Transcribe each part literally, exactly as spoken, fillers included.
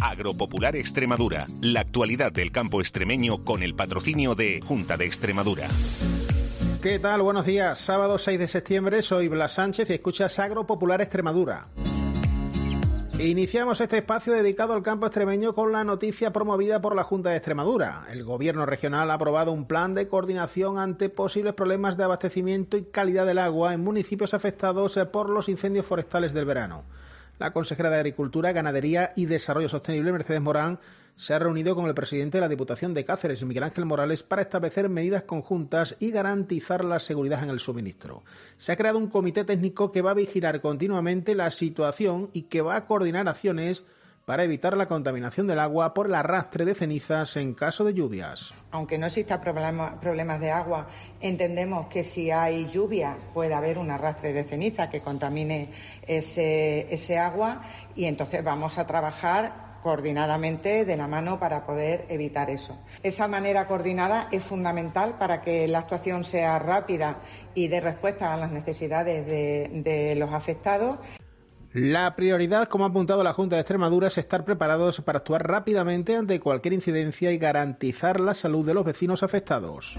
Agropopular Extremadura, la actualidad del campo extremeño con el patrocinio de Junta de Extremadura. ¿Qué tal? Buenos días. Sábado seis de septiembre, soy Blas Sánchez y escuchas Agropopular Extremadura. Iniciamos este espacio dedicado al campo extremeño con la noticia promovida por la Junta de Extremadura. El Gobierno regional ha aprobado un plan de coordinación ante posibles problemas de abastecimiento y calidad del agua en municipios afectados por los incendios forestales del verano. La consejera de Agricultura, Ganadería y Desarrollo Sostenible, Mercedes Morán, se ha reunido con el presidente de la Diputación de Cáceres, Miguel Ángel Morales, para establecer medidas conjuntas y garantizar la seguridad en el suministro. Se ha creado un comité técnico que va a vigilar continuamente la situación y que va a coordinar acciones para evitar la contaminación del agua por el arrastre de cenizas en caso de lluvias. Aunque no exista problema, problemas de agua, entendemos que si hay lluvia puede haber un arrastre de ceniza que contamine ese, ese agua, y entonces vamos a trabajar coordinadamente de la mano para poder evitar eso. Esa manera coordinada es fundamental para que la actuación sea rápida y dé respuesta a las necesidades de, de los afectados. La prioridad, como ha apuntado la Junta de Extremadura, es estar preparados para actuar rápidamente ante cualquier incidencia y garantizar la salud de los vecinos afectados.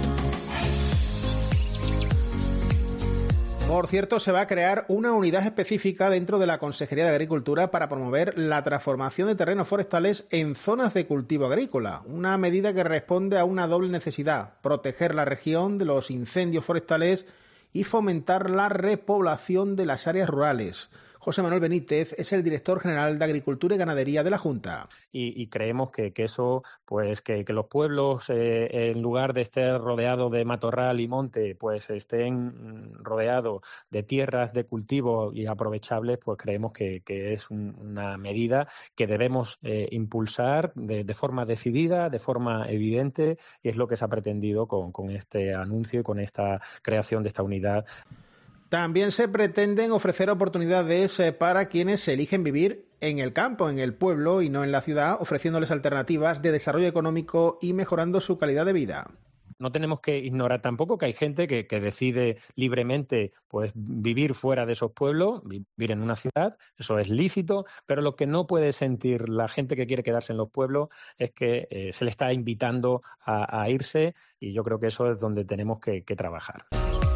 Por cierto, se va a crear una unidad específica dentro de la Consejería de Agricultura para promover la transformación de terrenos forestales en zonas de cultivo agrícola, una medida que responde a una doble necesidad: proteger la región de los incendios forestales y fomentar la repoblación de las áreas rurales. José Manuel Benítez es el director general de Agricultura y Ganadería de la Junta. Y, y creemos que, que eso, pues que, que los pueblos, eh, en lugar de estar rodeados de matorral y monte, pues estén rodeados de tierras de cultivo y aprovechables, pues creemos que, que es un, una medida que debemos eh, impulsar de, de forma decidida, de forma evidente, y es lo que se ha pretendido con, con este anuncio y con esta creación de esta unidad. También se pretenden ofrecer oportunidades para quienes eligen vivir en el campo, en el pueblo y no en la ciudad, ofreciéndoles alternativas de desarrollo económico y mejorando su calidad de vida. No tenemos que ignorar tampoco que hay gente que, que decide libremente pues vivir fuera de esos pueblos, vivir en una ciudad, eso es lícito, pero lo que no puede sentir la gente que quiere quedarse en los pueblos es que eh, se le está invitando a, a irse, y yo creo que eso es donde tenemos que, que trabajar.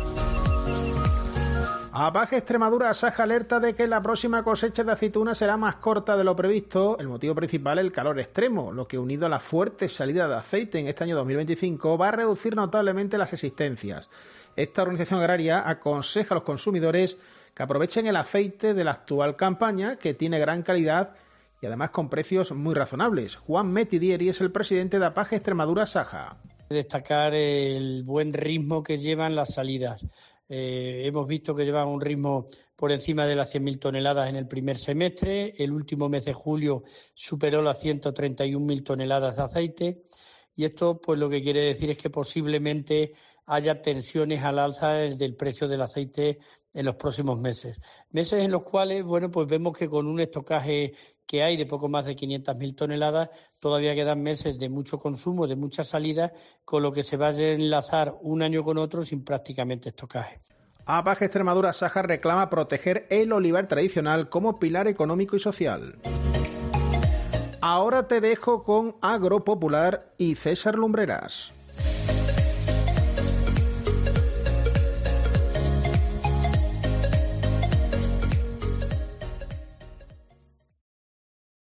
APAGE Extremadura Asaja alerta de que la próxima cosecha de aceituna será más corta de lo previsto. El motivo principal, el calor extremo, lo que, unido a la fuerte salida de aceite en este año dos mil veinticinco, va a reducir notablemente las existencias. Esta organización agraria aconseja a los consumidores que aprovechen el aceite de la actual campaña, que tiene gran calidad y además con precios muy razonables. Juan Metidieri es el presidente de APAGE Extremadura Asaja. Destacar el buen ritmo que llevan las salidas. Eh, hemos visto que llevan un ritmo por encima de las cien mil toneladas en el primer semestre. El último mes de julio superó las ciento treinta y un mil toneladas de aceite, y esto pues lo que quiere decir es que posiblemente haya tensiones al alza del precio del aceite en los próximos meses. Meses en los cuales, bueno, pues vemos que con un estocaje que hay de poco más de quinientas mil toneladas, todavía quedan meses de mucho consumo, de mucha salida, con lo que se va a enlazar un año con otro sin prácticamente estocaje. APAGE Extremadura Asaja reclama proteger el olivar tradicional como pilar económico y social. Ahora te dejo con Agropopular y César Lumbreras.